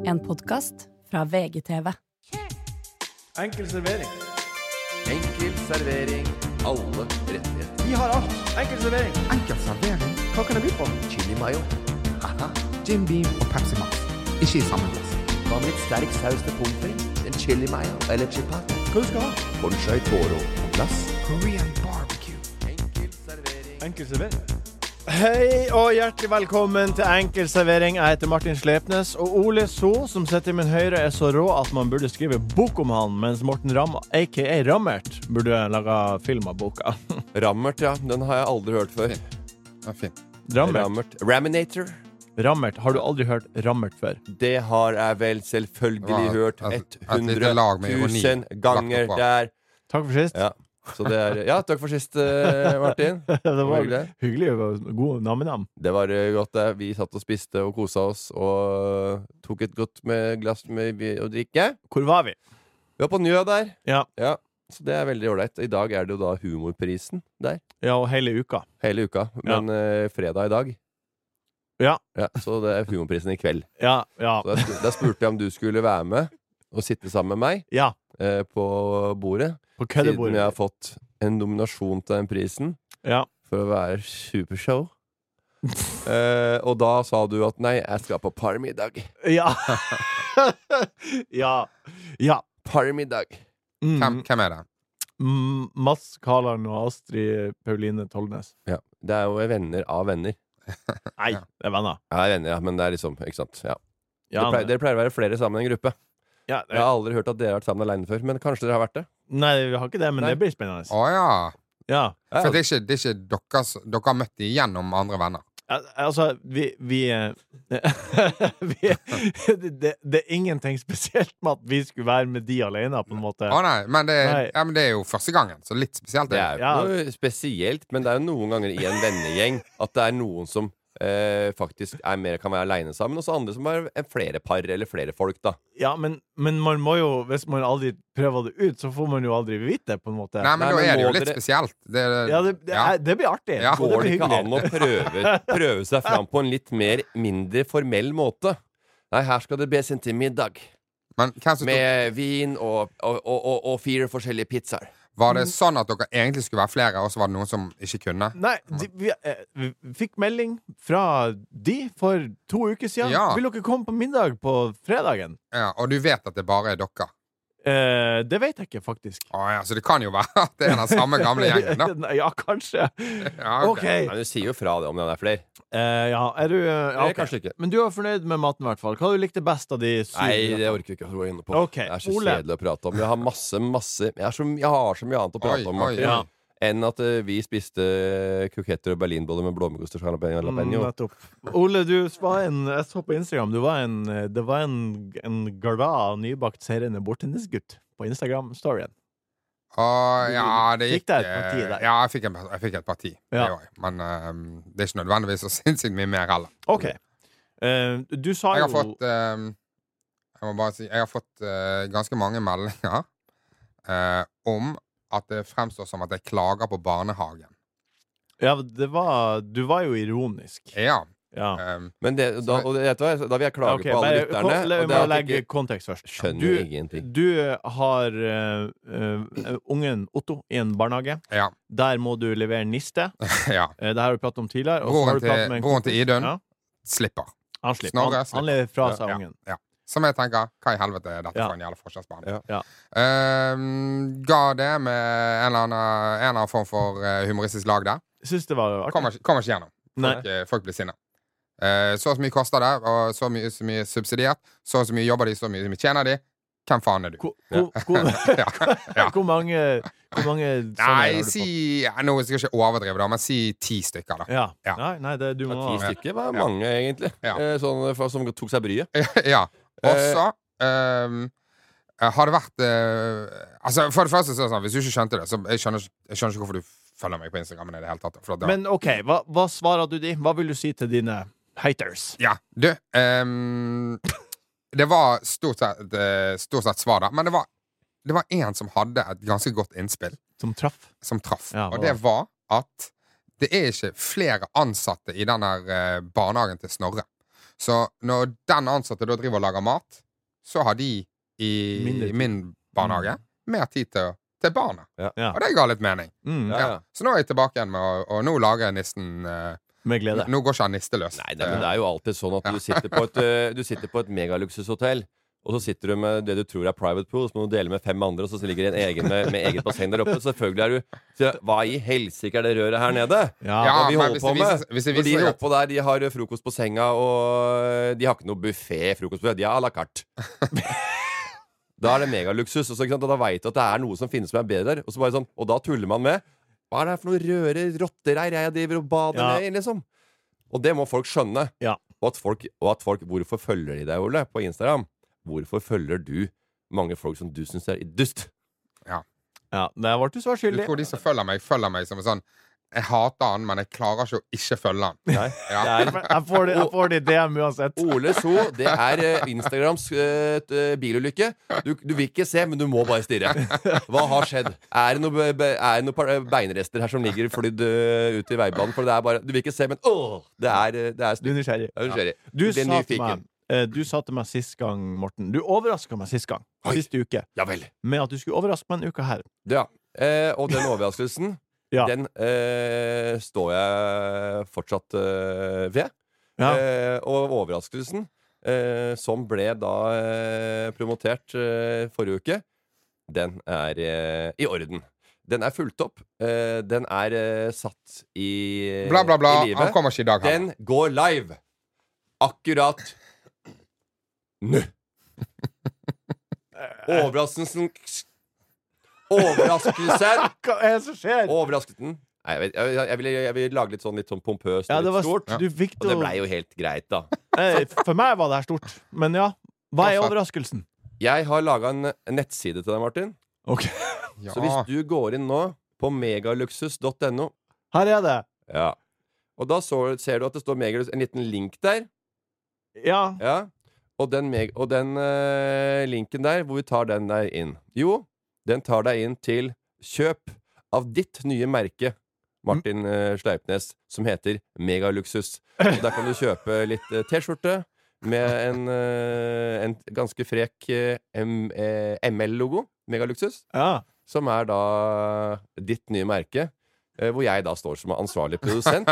En podcast fra VGTV. Enkel servering. Enkel servering. Alle rettigheter. Vi har alt. Enkel servering. Enkel servering. Hva kan jeg by på? Chili mayo. Haha. Jim Beam og Pepsi Max. Ikke i samme glass. Hva med litt sterk saus til pommes frites? En chili mayo eller chipat? Hva du skal ha? Conchai toro på glass. Korean barbecue. Enkel servering. Enkel servering. Hei og hjertelig velkommen til Enkel servering. Jeg heter Martin Slepnes, og Ole So, som sitter i min høyre, er så rå at man burde skrive bok om han, mens Morten Ramm, a.k.a. Rammert, burde lage film av boka. Rammert, ja. Den har jeg aldri hørt før. Det er fint. Rammert. Raminator. Rammert. Har du aldri hørt Rammert før? Det har jeg vel selvfølgelig Ja, hørt et lite lag med 100 ironi 000 ganger lagt oppå. der. Takk for sist. Ja. Så det er, ja, takk for sist, Martin. Det var hyggelig. hyggelig og god nam-nam. Det var godt det. Vi satt og spiste og kosa oss og tok et godt med glass med å drikke. Hvor var vi? Vi var på Njø der. Ja. Ja, så det er veldig ålreit. I dag er det jo da humorprisen der. Ja, og hele uka. Hele uka. Men fredag i dag. Ja. Ja, så det er humorprisen i kveld. Ja, ja. Så da spurte jeg om du skulle være med og sitte sammen med meg Ja, på bordet. på Siden køddebordet. jeg har fått en nominasjon til den prisen Ja. for å være supershow. Og da sa du at nei, jeg skal på parmiddag. Ja. Ja. Ja. Parmiddag. Hvem er det? Mats Karland og Astrid Pauline Tollnes. Ja. Det er jo venner av venner. Nei, det er venner. Ja, det er venner, ja, men det er liksom, ikke sant. Ja. Ja, Dere pleier å være flere sammen i en gruppe. ja, Jeg har aldri hørt at dere har vært sammen alene før, men kanskje dere har vært det? nei, vi har ikke det, men Nei. det blir spennende. Åja. Ja. For det er ikke dere har møtt de gjennom andre venner. Altså, vi det er ingenting spesielt med at vi skulle være med de alene, på en måte. Å nei, men det, Nei. ja, men det er jo første gangen, så litt spesielt Det er er det. jo Ja. noe spesielt, men det er jo noen ganger i en vennegjeng at det er noen som faktisk kan være alene sammen, og så andre som er flere par eller flere folk, da. Ja, men man må jo, hvis man aldri prøver det ut, så får man jo aldri vite det, på en måte. Nei, men Nei, da men er det jo må litt dere- spesielt. Ja, det blir artig. Ja. Og det Går det blir ikke an hyggelig. å prøve seg fram på en litt mindre formell måte? Nei, her skal det bes inn til middag. Men hvem som tok, Med vin og 4 forskjellige pizzaer. var det sånn at dere egentlig skulle være flere, og så var det noen som ikke kunne? Nei, vi fikk melding fra de for 2 uker siden. Ja. Vil dere komme på middag på fredagen? Ja, og du vet at det bare er dere? Det vet jeg ikke, faktisk. Å ja, så det kan jo være at det er den samme gamle gjengen, da. Ja, kanskje. Ja, Ok. Nei, du sier jo fra det om det er flere. Ja, er du ja, ok. Kanskje ikke. Men du er fornøyd med maten, i hvert fall. Hva du likte best av de 7? Nei, det orker vi ikke å gå inn på. Ok, Det er så Ole. kjedelig å prate om. Jeg har masse jeg har så mye annet å prate Oi, om, oi, Martin, Ja. enn at vi spiste kuketter og berlinboller med blåmuggost og jalapeno. Nettopp. Ole, jeg så på Instagram, det var en glad, nybakt serende bordtennisgutt på Instagram-storyen. Ja, det Fikk gikk deg et parti der? Ja, jeg fikk et parti. Det Ja. også. Men det er ikke nødvendigvis så sinnssykt mye mer heller. Ok. Du sa Jeg jo har fått Jeg må bare si Jeg har fått ganske mange meldinger om at det fremstår som at jeg klager på barnehagen. Ja, du var jo ironisk. Ja. Ja. Men da vil jeg klage Ok, på alle lytterne. la og det meg er at legge jeg ikke kontekst først. skjønner ingenting. Du har ungen Otto i en barnehage. Ja. Der må du levere niste. ja. Det har du pratet om tidligere. og så har du pratet med en Broren til kompis. Idun Ja, slipper. han slipper. Snorre Han slipper. lever fra seg Ja. ungen. Ja. Som jeg tenker, hva i helvete er dette Ja. for en jævla forskjellsbehandling? Ja. Ja. Ga det med en eller annen form for humoristisk lag der. Jeg synes det var artig. Kommer ikke gjennom. Nei. Folk blir sinna. Så mye koster det, og så mye subsidiert. Så mye jobber de, så mye tjener de. Hvem faen er du? Ja. Hvor mange sånne Nei, har du fått? nå skal jeg ikke overdrive, da, men si 10 stykker, da. Ja. Ja. Nei, det du må Ja, 10 stykker var mange, egentlig. Ja. Sånn, som tok seg bryet. Ja. Og så har det vært Altså, for det første, så er det sånn, hvis du ikke skjønte det, så jeg skjønner ikke hvorfor du følger meg på Instagram i det hele tatt. For at Men OK, hva svarer du de? Hva vil du si til dine haters? Ja, du det var stort sett svar da. Men det var en som hadde et ganske godt innspill. Som traff? Som traff. Ja, og det var at det er ikke flere ansatte i den der barnehagen til Snorre. Så når den ansatte da driver og lager mat, så har de i min barnehage mer tid til barna. Ja. Og det ga litt mening. Ja. Så nå er jeg tilbake igjen med og nå lager jeg nissen Med glede. Nå går ikke han nisteløs. Nei, men det er jo alltid sånn at du sitter på et megaluksushotell, og så sitter du med det du tror er private pool, så må du dele med 5 andre, og så ligger det en egen med eget basseng der oppe. Selvfølgelig er du hva i helsike er det røret her nede? Ja, Hva vi men holder på med? hvis det For de viser seg oppå der, de har frokost på senga, og de har ikke noe buffet-frokost på, de har à la carte. Da er det megaluksus, og da vet du at det er noe som finnes som er bedre der. Og så bare sånn, og da tuller man med hva er det for noe røre rottereir jeg driver og bader ned i, liksom? Og det må folk skjønne. Ja. Og at folk, hvorfor følger de deg, Ole, på Instagram? Hvorfor følger du mange folk som du synes er dust? Ja, det ble du så Du skyldig. tror de som følger meg som en sånn jeg hater han, men jeg klarer ikke å ikke følge han. Nei. Ja. Jeg får det i DM uansett. Ole So, det er Instagrams bilulykke. Du vil ikke se, men du må bare stirre. Hva har skjedd? Er det noen beinrester her som ligger flydd ut i veibanen? For det er bare, du vil ikke se, men det er Du er nysgjerrig. Jeg er nysgjerrig. Du Jeg blir nyfiken. Du sa til meg sist gang, Morten. Du overrasket meg sist gang. Oi. Siste uke. Ja vel. Med at du skulle overraske meg en uke her. Ja. Og den overraskelsen, Ja. den står jeg fortsatt ved. Ja. Og overraskelsen, som ble da promotert forrige uke, den er i orden. Den er fulgt opp. Den er satt i Bla, bla, bla. i livet. Han kommer ikke i dag, han. Den går live. Akkurat nå. Overraskelsen Hva er det som skjer? Overraskelsen. Nei, jeg vil lage litt sånn pompøst Ja, og det litt var stort. Du fikk Og det blei jo helt greit, da. For meg var det her stort. Men ja, hva er overraskelsen? Jeg har laga en nettside til deg, Martin. Ok, Ja. Så hvis du går inn nå på megaluksus.no, her er det. ja, og da ser du at det står megaluksus, en liten link der. Ja. Ja. Og den linken der, hvor vi tar den der inn? Jo, den tar deg inn til kjøp av ditt nye merke, Martin Sleipnes, som heter Megaluksus. Og der kan du kjøpe litt T-skjorte med en ganske frek ML-logo, Megaluksus, Ja. som er da ditt nye merke. Hvor jeg da står som ansvarlig produsent.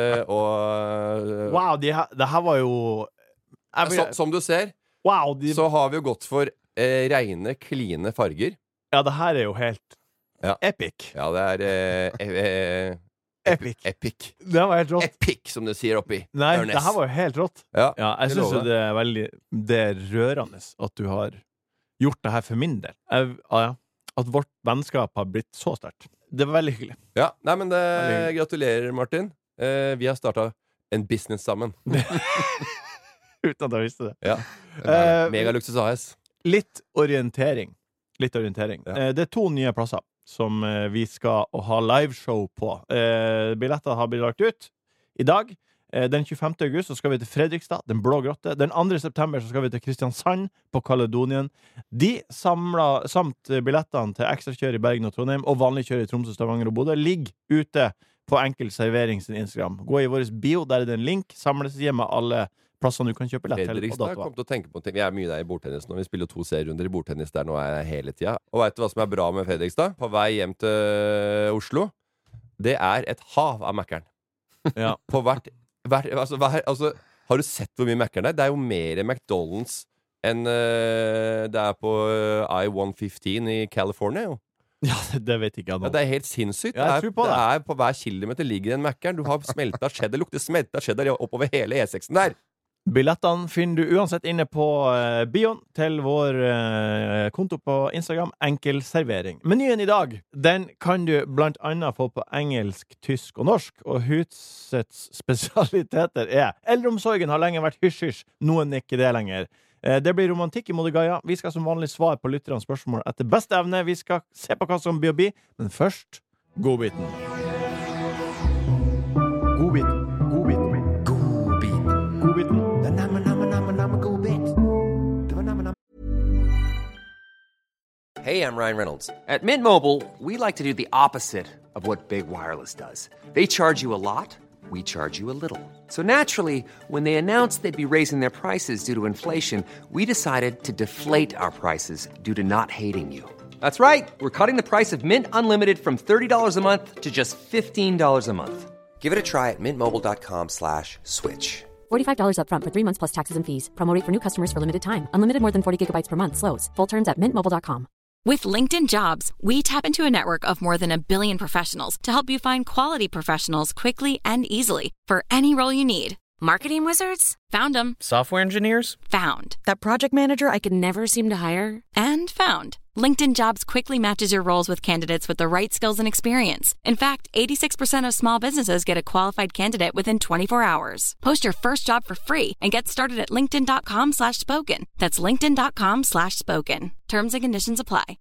Og Wow, det her var jo som du ser, Wow, så har vi jo gått for reine, kline farger. Ja, det her er jo helt Ja. epic. Ja, det er Epic. Epic. Det var helt rått. Epic, som det sier oppi Nei, Ørnes. det her var jo helt rått. Ja, Ja, jeg jeg syns lover jo det er veldig Det er rørende at du har gjort det her for min del. At vårt vennskap har blitt så sterkt. Det var veldig hyggelig. ja. Nei, men gratulerer, Martin. Vi har starta en business sammen. Uten at jeg visste det. Ja. Megaluksus AS. Litt orientering. Ja. Det er 2 nye plasser som vi skal ha liveshow på. Billetter har blitt lagt ut i dag. Den 25. august så skal vi til Fredrikstad, Den blå grotte. Den 2. september så skal vi til Kristiansand på Kaledonien. De samt billettene til ekstrakjør i Bergen og Trondheim og vanlig kjør i Tromsø, Stavanger og Bodø ligger ute på Enkel Servering sin Instagram. Gå i vår bio, der er det en link. Samleside med alle plassene du kan kjøpe billett til. Fredrikstad kom til å tenke på ting. Vi er mye der i bordtennis nå. Vi spiller jo 2 serierunder i bordtennis der nå hele tida. Og vet du hva som er bra med Fredrikstad? På vei hjem til Oslo. Det er et hav av Mækkern. Ja. På har du sett hvor mye Mækkern det er? Det er jo mer McDonald's enn det er på I-115 i California, jo. Ja, det vet ikke jeg nå. Ja, det er helt sinnssykt. Ja, jeg tror på det det. er på hver kilometer ligger en Mækkern. Du har smelta cheddar. Det lukter smelta cheddar oppover hele E6-en der. Billettene finner du uansett inne på bioen til vår konto på Instagram, Enkel Servering. Menyen i dag, den kan du blant annet få på engelsk, tysk og norsk, og husets spesialiteter er eldreomsorgen har lenge vært hysj-hysj, noen er ikke det lenger. Det blir romantikk i Modigaya. Vi skal som vanlig svare på lytternes spørsmål etter beste evne. Vi skal se på hva som blir å bli, men først godbiten. Hey, I'm Ryan Reynolds. At Mint Mobile, we like to do the opposite of what Big Wireless does. They charge you a lot, we charge you a little. So naturally, when they announced they'd be raising their prices due to inflation, we decided to deflate our prices due to not hating you. That's right. We're cutting the price of Mint Unlimited from $30 a month to just $15 a month. Give it a try at mintmobile.com/switch. $45 up front for 3 months plus taxes and fees. Promo rate for new customers for limited time. Unlimited more than 40 gigabytes per month. Slows full terms at mintmobile.com. With LinkedIn Jobs, we tap into a network of more than 1 billion professionals to help you find quality professionals quickly and easily for any role you need. Marketing wizards? Found them. Software engineers? Found. That project manager I could never seem to hire? And found. LinkedIn Jobs quickly matches your roles with candidates with the right skills and experience. In fact, 86% of small businesses get a qualified candidate within 24 hours. Post your first job for free and get started at linkedin.com/spoken. That's linkedin.com/spoken. Terms and conditions apply.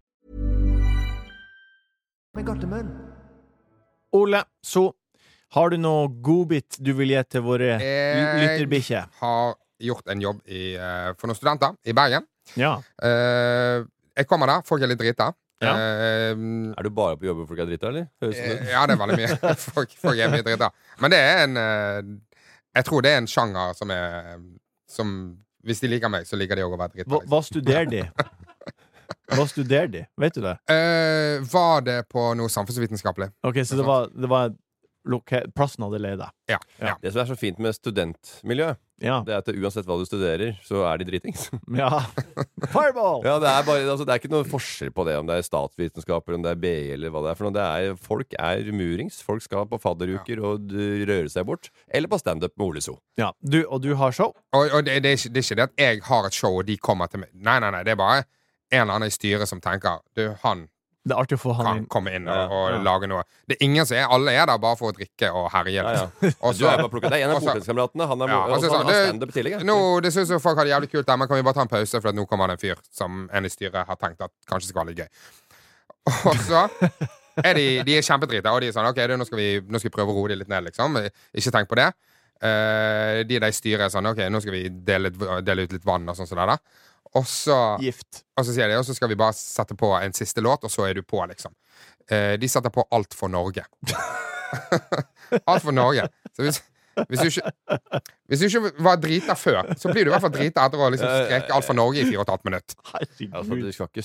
Ole, så har du noe godbit du vil gi til våre lytterbikkje? Har gjort en jobb for noen studenter i Bergen. Ja. Jeg kommer der, folk litt drita. Ja. Er du bare på jobb hvor folk drita, eller? Ja, det veldig mye. folk mye drita. Men det jeg tror det en sjanger som hvis de liker meg, så liker de også å være drita. Hva studerer de? Hva studerer de? Vet du det? Var det på noe samfunnsvitenskapelig? Ok, så det var plassen hadde leid deg. Ja. Det som så fint med studentmiljø, det at uansett hva du studerer, så de dritings. Ja. Fireball! Ja, det er ikke noe forskjell på det, om det statsvitenskap, eller om det BI, eller hva det for noe. Folk murings. Folk skal på fadderuker og røre seg bort. Eller på stand-up med Ole So. Ja, og du har show? Og det er ikke det at jeg har et show, og de kommer til meg. Nei, det er bare en eller annen i styret som tenker, han det er artig å få han kan komme inn og lage noe. Det er ingen som alle der bare for å drikke og herje. Du bare plukket deg en av bokenskameratene. Han har stand-up tidligere. Det synes jo folk hadde jævlig kult der, men kan vi bare ta en pause, for nå kommer det en fyr som en i styret har tenkt at kanskje skal være litt gøy. Og så de kjempedrita, og de sånn, ok, nå skal vi prøve å roe de litt ned, liksom. Ikke tenk på det. De i styret sånn, ok, nå skal vi dele ut litt vann og sånn sånn der. Og så sier de, og så skal vi bare sette på en siste låt, og så du på, liksom. De setter på Alt for Norge. Alt for Norge. Så hvis du ikke var drita før, så blir du i hvert fall drita etter å liksom skreke Alt for Norge i 4,5 minutter. Altså,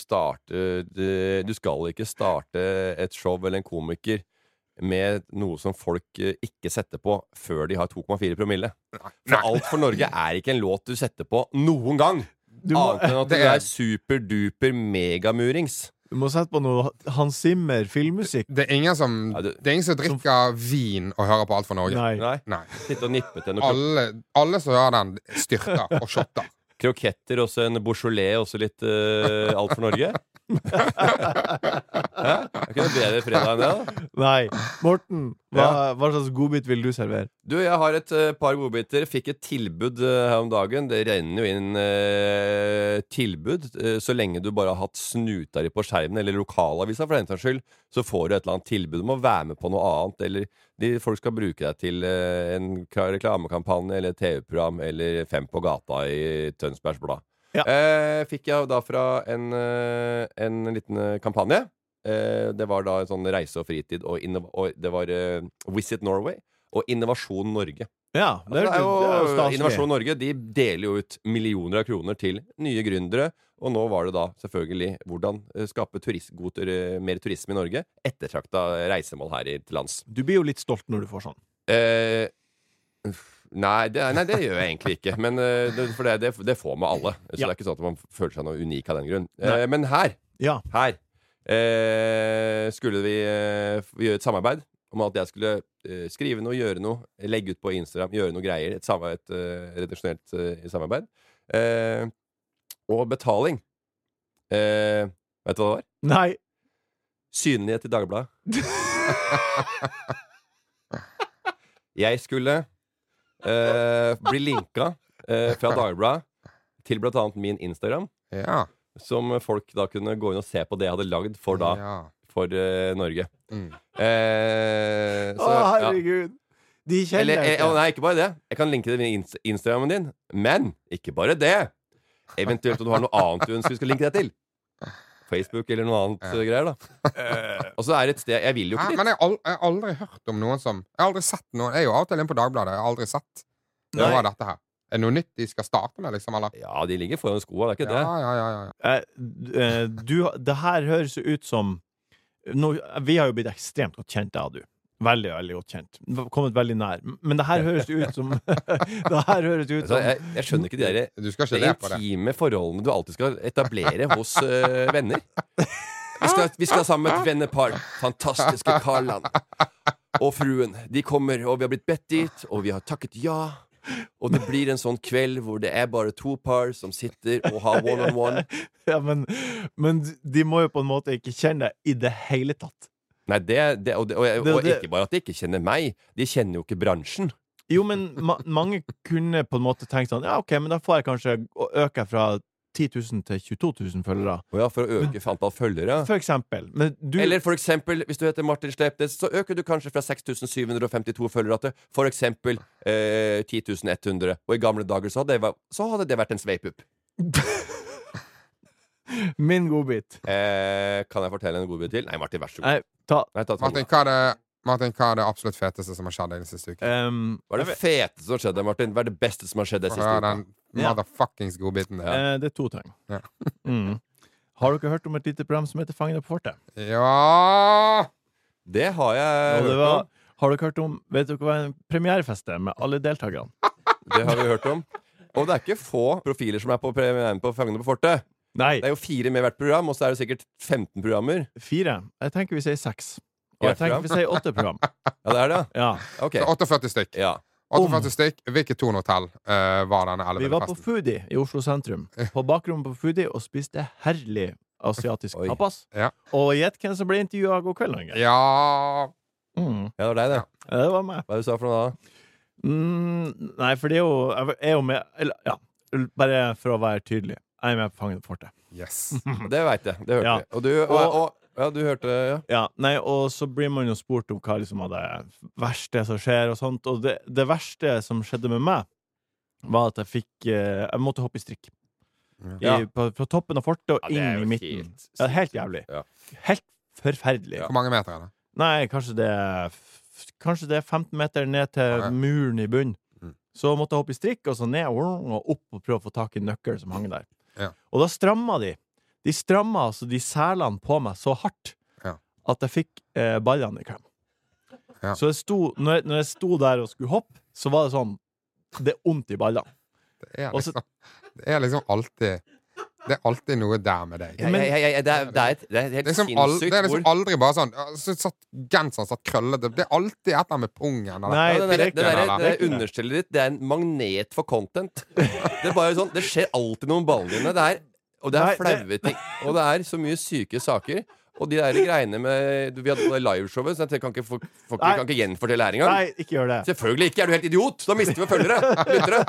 du skal ikke starte et show eller en komiker med noe som folk ikke setter på før de har 2,4 promille. For Alt for Norge ikke en låt du setter på noen gang. Annet enn at det superduper megamurings. Du må sette på noe Hans Zimmer filmmusikk. Det er ingen som drikker vin og hører på Alt for Norge. Nei. Sitte og nippe til noe. Alle som hører den, styrter og shotter. Kroketter, også en Beaujolais, også litt Alt for Norge. Er ikke det bedre fredag enn det, da? Nei. Morten, hva slags godbit vil du servere? Du, jeg har et par godbiter. Fikk et tilbud her om dagen. Det renner jo inn tilbud. Så lenge du bare har hatt snuta di på skjermen, eller lokalavisa for den saks skyld, så får du et eller annet tilbud om å være med på noe annet, eller folk skal bruke deg til en reklamekampanje, eller et TV-program, eller 5 på gata i Tønsbergs Blad. Ja. Fikk jeg da fra en liten kampanje. Det var da en sånn reise og fritid, og det var Visit Norway og Innovasjon Norge. Ja, det er jo staselig. Innovasjon Norge, de deler jo ut millioner av kroner til nye gründere, og nå var det da selvfølgelig hvordan skape mer turisme i Norge, ettertrakta reisemål her til lands. Du blir jo litt stolt når du får sånn. Nei, det gjør jeg egentlig ikke. Men for det får med alle. Så det er ikke sånn at man føler seg noe unik av den grunn. Men her skulle vi gjøre et samarbeid om at jeg skulle skrive noe, gjøre noe, legge ut på Instagram, gjøre noe greier. Et redaksjonelt samarbeid. Og betaling. Vet du hva det var? Nei. Synlighet i Dagbladet. Jeg skulle bli linka fra Dagbladet til blant annet min Instagram, som folk da kunne gå inn og se på det jeg hadde lagd for Norge. Herregud. De kjenner ikke. Nei, ikke bare det. Jeg kan linke det med Instagrammen din, men ikke bare det. Eventuelt om du har noe annet du ønsker vi skal linke det til. Facebook eller noe annet greier, da. Og så er det et sted Jeg vil jo ikke dit. Men jeg har aldri hørt om noen som Jeg har aldri sett noen. Jeg er jo av og til inne på Dagbladet. Jeg har aldri sett hva er dette her. Er det noe nytt de skal starte med, liksom? Eller? Ja, de ligger foran skoene, det er ikke det. Det her høres jo ut som vi har jo blitt ekstremt godt kjent av du. Veldig, veldig godt kjent. Kommet veldig nær. Men det her høres ut som jeg skjønner ikke de der intime forholdene du alltid skal etablere hos venner. Vi skal sammen med et vennepar. Fantastiske Karland og fruen. De kommer, og vi har blitt bedt dit, og vi har takket ja. Og det blir en sånn kveld hvor det er bare 2 par som sitter og har one-on-one. Ja, men de må jo på en måte ikke kjenne deg i det hele tatt. Nei, og ikke bare at de ikke kjenner meg. De kjenner jo ikke bransjen. Jo, men mange kunne på en måte tenkt sånn, ja, ok, men da får jeg kanskje øke fra 10 000 til 22 000 følgere. Ja, for å øke antall følgere. For eksempel. Eller for eksempel, hvis du heter Martin Slepnes, så øker du kanskje fra 6752 følgere til for eksempel 10.100. Og i gamle dager så hadde det vært en sveipup. Min godbit. Kan jeg fortelle en godbit til? Nei, Martin, vær så god. Martin, hva er det absolutt feteste som har skjedd den siste uken? Hva er det feteste som har skjedd, Martin? Hva er det beste som har skjedd den siste uken? Motherfuckings godbiten. Det er 2 ting. Ja. Har dere hørt om et lite program som heter Fangene på fortet? Ja! Det har jeg hørt om. Har dere hørt om, vet dere hva en premierefest er med alle deltakerne? Det har vi hørt om. Og det er ikke få profiler som er på premieren på Fangene på fortet. Nei. Det er jo 4 med hvert program, og så er det sikkert 15 programmer. 4? Jeg tenker vi sier 6. Og jeg tenker vi sier 8 program. Ja, det er det, ja. Okay. 48 stykk. Ja. 48 stykk. Hvilke Thon-hotell var denne 11. festen? Vi var på Foodie i Oslo sentrum. På bakrommet på Foodie og spiste herlig asiatisk tapas. Ja. Og gjett hvem som ble intervjuet god kveld, Norge. Ja. Ja, det var deg, det. Ja, det var meg. Hva er det du sa for noe da? Nei, for det er jo med eller, ja, bare for å være tydelig. Jeg er med på Fangene på fortet. Yes. Det vet jeg. Det hørte vi. Og du du hørte det, ja. Nei, og så blir man jo spurt om hva liksom av det verste som skjer og sånt. Og det verste som skjedde med meg, var at jeg måtte hoppe i strikk. Fra toppen av fortet og inn i midten. Helt jævlig. Ja. Helt forferdelig. Hvor mange meter er det? Nei, kanskje det er 15 meter ned til muren i bunnen. Så måtte jeg hoppe i strikk, og så ned og opp og prøve å få tak i nøkkel som hang der. Ja. Og da stramma de. De stramma altså de selene på meg så hardt at jeg fikk ballene i klem. Ja. Så når jeg sto der og skulle hoppe, så var det sånn det er ondt i ballene. Det er liksom alltid noe der med deg. Det er helt sinnssykt. Det er liksom aldri bare sånn genseren satt krøllete. Det er alltid et eller annet med pungen. Nei, det understellet ditt, det er en magnet for content. Det er bare sånn, det skjer alltid noen baller dine. Og det er flaue ting. Og det er så mye syke saker. Og de der greiene med vi hadde liveshowet, så jeg kan ikke gjenfortelle her engang. Nei, ikke gjør det. Selvfølgelig ikke. Er du helt idiot? Da mister vi følgere. Lyttere.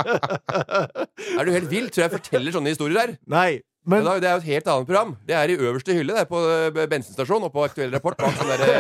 Er du helt vill? Tror jeg forteller sånne historier der? Nei. Men det er jo et helt annet program. Det er i øverste hylle. Det er på bensinstasjon og på Aktuell Rapport bak sånn der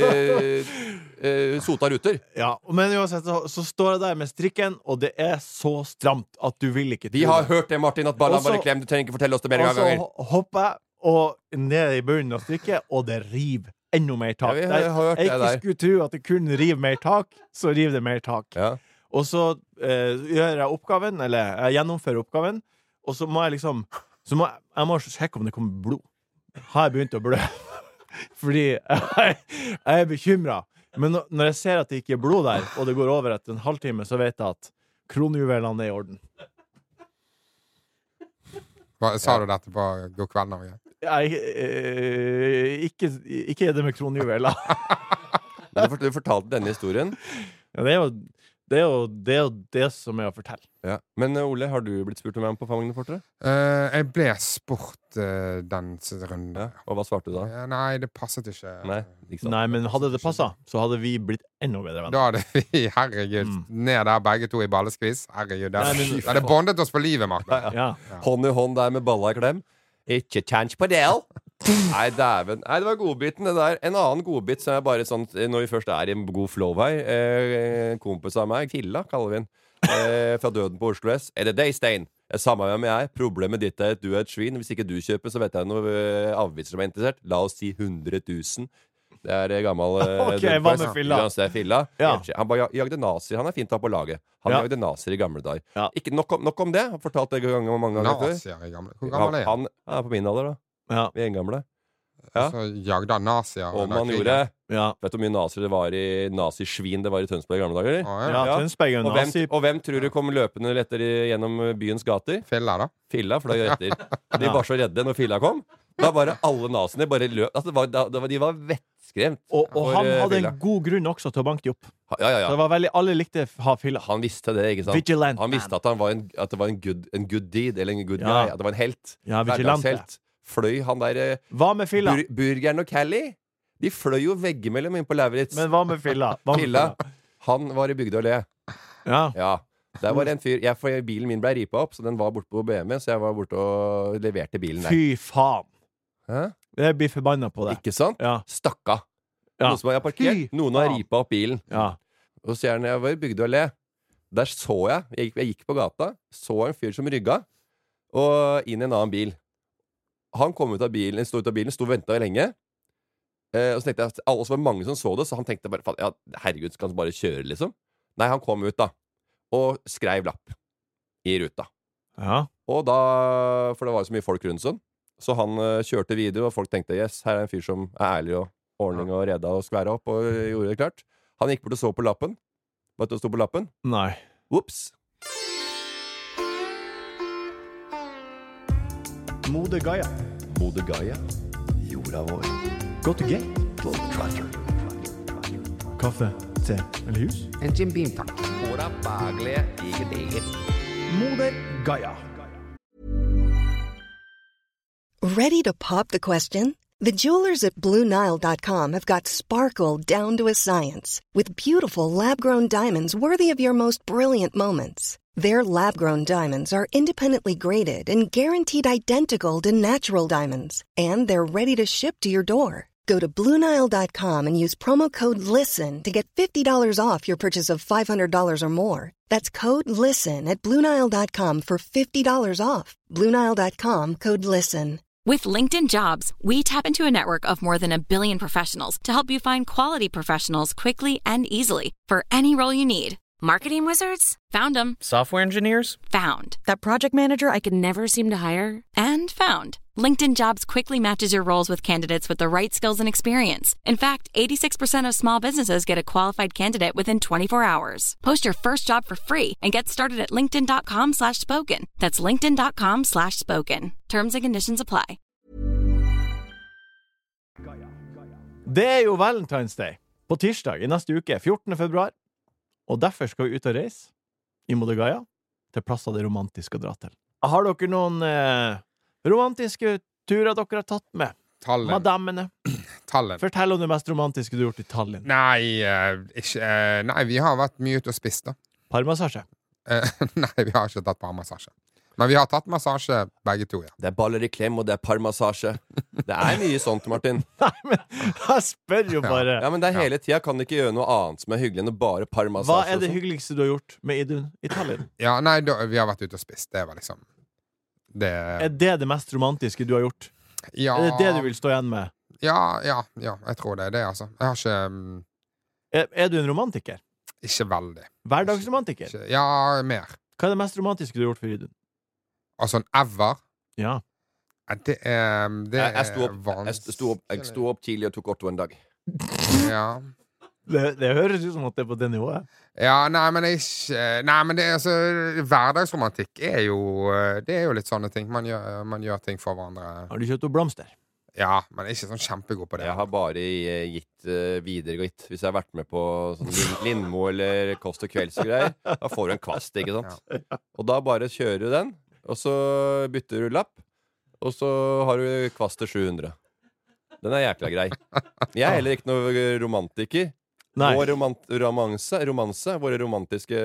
sota ruter. Ja, men uansett så står jeg der med strikken, og det er så stramt at du vil ikke. Vi har hørt det, Martin, at ballen var i klem. Du trenger ikke fortelle oss det mer ganger. Og så hopper jeg og ned i bunnen av strikket, og det river enda mer tak. Ja, jeg ikke skulle tro at det kunne rive mer tak, så river det mer tak. Ja. Og så gjør jeg oppgaven, eller jeg gjennomfører oppgaven, og så må jeg liksom jeg må sjekke om det kommer blod. Har jeg begynt å blø? Fordi jeg er bekymret. Men når jeg ser at det ikke er blod der, og det går over etter en halvtime, så vet jeg at kronjuvelene er i orden. Sa du dette på God kveld, Norge? Ikke det med kronjuveler. Du fortalte denne historien. Ja, det er jo det som er å fortelle. Ja. Men Ole, har du blitt spurt om jeg er med på Fangene på fortet? Jeg ble spurt den runden. Ja. Og hva svarte du da? Nei, det passet ikke. Nei, men hadde det passet, så hadde vi blitt enda bedre venner. Da hadde vi, herregud, ned der begge to i balleskvis. Herregud, det hadde bondet oss for livet, Martin. Ja. Hånd i hånd der med balla i klem. Ikke kjent på det. Nei, dæven. Nei, det var godbiten, det der. En annen godbit som er bare sånn når vi først er i en god flow her. En kompis av meg, Killa, kaller vi den. Fra Døden på Oslo S. Er det deg, Stein? Samme med jeg. Problemet ditt er at du er et svin. Hvis ikke du kjøper, så vet jeg noe avviser som er interessert. La oss si 100 000. Det er gammel Ok, hva med fylla? Fylla. Ja. Han bare jagde nazier. Han er fint å ha på laget. Han Ja. jagde nazier i gamle dager. Ja. Ikke nok om det. Han har fortalt det mange ganger før. Nazier i gamle. Hvor gammel er han? Han er på min alder, da. Ja. Vi er gamle. Ja. Så jagde han nazier. Om under han krigen. gjorde. Ja. Vet du hvor mye nazier det var i nazisvin det var i Tønsberg i gamle dager? Eller? Å, Ja, Ja. Tønsberg er jo nazi. Og hvem tror du kom løpende etter gjennom byens gater? Filla, da. Filla fløy etter. De var så redde når filla kom. Da bare alle naziene bare løp. Altså, de var vettskremt. Og for, han hadde fylla. en god grunn også til å banke de opp. Ja. Så det var veldig, alle likte ha fylla. Han visste det, ikke sant? Vigilant Han visste at, det var en good deed, eller en good Ja. guy. At det var en helt. Ja, vigilante. Hverdagshelt. Fløy han der Hva med fylla? Burgeren og Callie? De fløy jo veggimellom inn på Lauritz. Men hva med fylla? Hva med Fylla, han var i Bygdøy Allé. Ja. Ja. Der var det en fyr for bilen min ble ripa opp, så den var borte på BMW, så jeg var borte og leverte bilen der. Fy faen. Hæ? Jeg blir forbanna på det. Ikke sant? Ja. Stakka. Ja. Noen som har parkert, Fy noen har faen. ripa opp bilen. Ja. Og så gjerne jeg var i Bygdøy Allé. Der så jeg gikk på gata, så en fyr som rygga, og inn i en annen bil. Han kom ut av bilen, sto og venta lenge. Og så tenkte jeg at alle var mange som så det, så han tenkte bare ja, herregud, skal han bare kjøre, liksom? Nei, han kom ut, da. Og skrev lapp i ruta. Ja. Og da, for det var jo så mye folk rundt sånn, så han kjørte videre, og folk tenkte yes, her er en fyr som er ærlig og ordning og redda og skværa opp og gjorde det klart. Han gikk bort og så på lappen. Vet du hva det sto på lappen? Nei. Ops. Mode Gaia. Mode Gaia. Jorda vår. Go to gate. Kaffe, te eller hus? En Jim Beam, takk. Håra baglige i gedeget. Mode Gaia. Ready to pop the question? The jewelers at BlueNile.com have got sparkle down to a science with beautiful lab-grown diamonds worthy of your most brilliant moments. Their lab-grown diamonds are independently graded and guaranteed identical to natural diamonds, and they're ready to ship to your door. Go to BlueNile.com and use promo code LISTEN to get $50 off your purchase of $500 or more. That's code LISTEN at BlueNile.com for $50 off. BlueNile.com, code LISTEN. With LinkedIn Jobs, we tap into a network of more than 1 billion professionals to help you find quality professionals quickly and easily for any role you need. Marketing wizards? Found them. Software engineers? Found. That project manager I could never seem to hire? And found. LinkedIn Jobs quickly matches your roles with candidates with the right skills and experience. In fact, 86% of small businesses get a qualified candidate within 24 hours. Post your first job for free and get started at linkedin.com/spoken. That's linkedin.com/spoken. Terms and conditions apply. Det er jo Valentine's Day på tirsdag i neste uke, 14. februar. Og derfor skal vi ut og reise i Mode Gaia til plasser det er romantisk å dra til. Har dere noen romantiske turer dere har tatt med? Tallinn. Madammene. Tallinn. Fortell om det mest romantiske du har gjort i Tallinn. Nei, nei, vi har vært mye ute og spist, da. Parmassasje. Nei, vi har ikke tatt parmassasje. Men vi har tatt massasje begge to, ja. Det er baller i klem, og det er parmassasje. Det er mye sånt, Martin. Nei, men jeg spør jo bare. Ja, men det er hele tida. Kan du ikke gjøre noe annet som er hyggelig enn å bare parmassasje? Hva er det og sånn? hyggeligste du har gjort med Idun i Tallinn? Ja, nei, vi har vært ute og spist. Det var liksom det. Er det mest romantiske du har gjort? Ja, Er det det du vil stå igjen med? Ja, jeg tror det er det, altså. Jeg har ikke Er du en romantiker? Ikke veldig. Hverdagsromantiker? Ikke, ja, mer. Hva er det mest romantiske du har gjort for Idun? Altså en ever. Ja. Det er Jeg sto opp tidlig og tok Otto en dag. Ja. Det høres ut som at det er på det nivået. Ja, nei, men det er altså hverdagsromantikk er jo litt sånne ting. Man gjør ting for hverandre. Har du kjøpt opp blomster? Ja, men jeg er ikke sånn kjempegod på det. Jeg har bare videregått. Hvis jeg har vært med på sånn Lindmo eller Kost og Kvelds og greier, da får du en kvast, ikke sant? Og da bare kjører du den, og så bytter du lapp, og så har du kvast til 700. Den er jækla grei. Jeg er heller ikke noe romantiker. Nei. Vår romanse, våre romantiske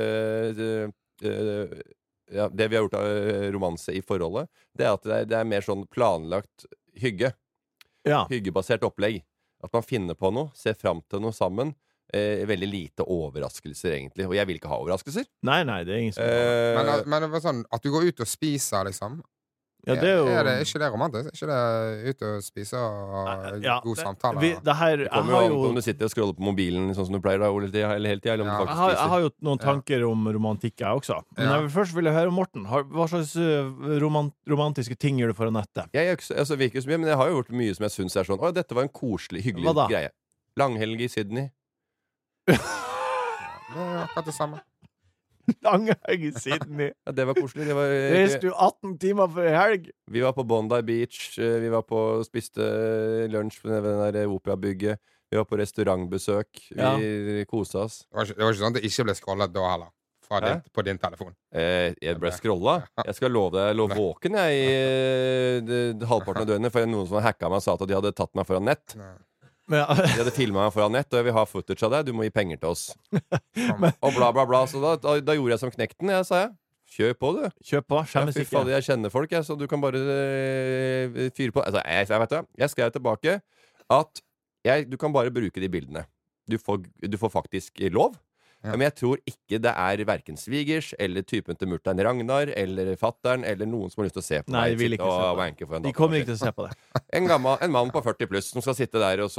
ja, det vi har gjort av romanse i forholdet, det er at det er mer sånn planlagt hygge. Ja. Hyggebasert opplegg. At man finner på noe, ser fram til noe sammen. veldig lite overraskelser, egentlig. Og jeg vil ikke ha overraskelser. Nei, det er ingen som Men det var sånn at du går ut og spiser, liksom. Ja, det er jo ikke det romantisk? Ikke det ut og spise og god samtale? Jeg kommer jo om du sitter og scroller på mobilen sånn som du pleier da, hele tida, eller om du faktisk spiser. Jeg har jo noen tanker om romantikk, jeg også. Men jeg først vil høre om Morten. Hva slags romantiske ting gjør du for Anette? Jeg virker så mye, men jeg har jo gjort mye som jeg synes er sånn, dette var en koselig, hyggelig greie. Langhelg i Sydney. Det er akkurat det samme. Langhelg i Sydney. Ja, det var koselig. Reiste du 18 timer for helg? Vi var på Bondi Beach. Vi var spiste lunsj på det der operabygget. Vi var på restaurantbesøk. Vi koset oss. Det var ikke sånn at det ikke ble scrollet da heller? På din telefon? Jeg ble scrollet. Jeg skal love deg, jeg lå våken i halvparten av døgnet, for noen som hadde hacka meg og sa at de hadde tatt meg foran nett. De hadde filmet meg foran nett, og jeg vil ha footage av det. Du må gi penger til oss. Og bla bla bla. Så da gjorde jeg som knekten, sa jeg. Kjør på, du. Kjør på, skjemmes ikke. Jeg kjenner folk, så du kan bare fyre på. Altså, jeg vet det. Jeg skrev tilbake at du kan bare bruke de bildene. Du får faktisk lov. Men jeg tror ikke det er hverken svigers eller typen til mutter'n Ragnar eller fatteren eller noen som har lyst til å se på Nei, de vil ikke se på det. De kommer ikke til å se på det. En mann på 40 pluss som skal sitte der og